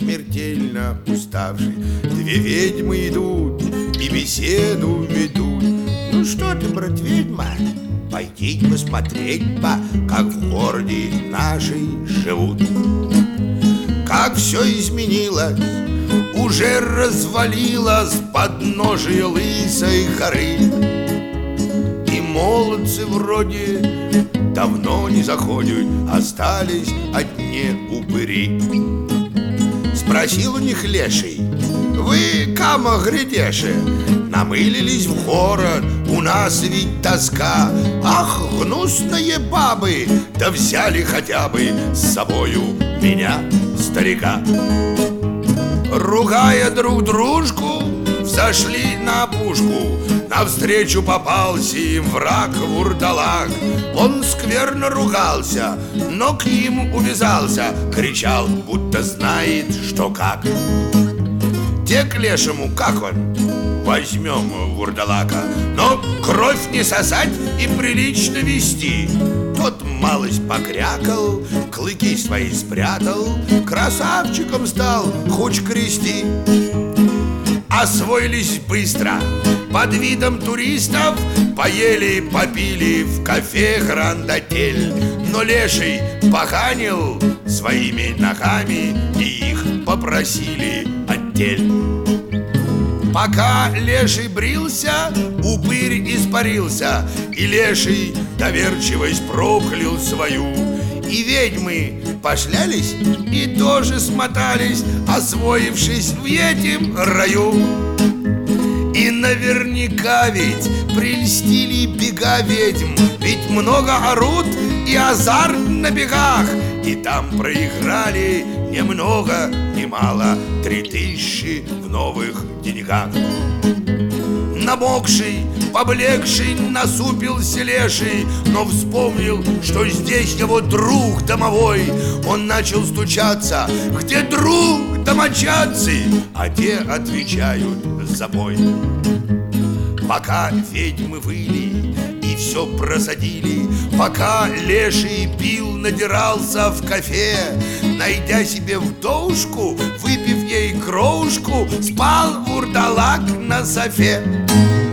смертельно уставший. Две ведьмы идут и беседу ведут. Ну что ты, брат, ведьма, пойди посмотреть, как в городе нашей живут. Как все изменилось, уже развалилось подножие лысой горы. И молодцы вроде давно не заходят, остались одни упыри. Спросил у них леший: вы, кама глядеши, намылились в город, у нас ведь тоска. Ах, гнусные бабы, да взяли хотя бы с собою меня, старика. Ругая друг дружку, взошли на опушку. Навстречу попался им враг вурдалак. Он скверно ругался, но к ним увязался, кричал, будто знает, что как. Те к лешему: как он? Возьмем вурдалака, но кровь не сосать и прилично вести. Тот малость покрякал, клыки свои спрятал, красавчиком стал, хоть крести. Освоились быстро, под видом туристов поели, попили в кафе Гранд-Отель. Но леший поганил своими ногами, и их попросили отдель. Пока леший брился, упырь испарился, и леший доверчивость проклял свою. И ведьмы пошлялись и тоже смотались, освоившись в этим раю. И наверняка ведь прельстили бега ведьм, ведь много орут и азарт на бегах. И там проиграли немного, немало 3000 в новых деньгах. Намокший, поблекший, насупился леший, но вспомнил, что здесь его друг домовой. Он начал стучаться: где друг, домочадцы? А те отвечают: забой. Пока ведьмы выли и все просадили, пока леший пил, надирался в кафе, найдя себе вдовушку, выпив ей крошку, спал вурдалак на софе.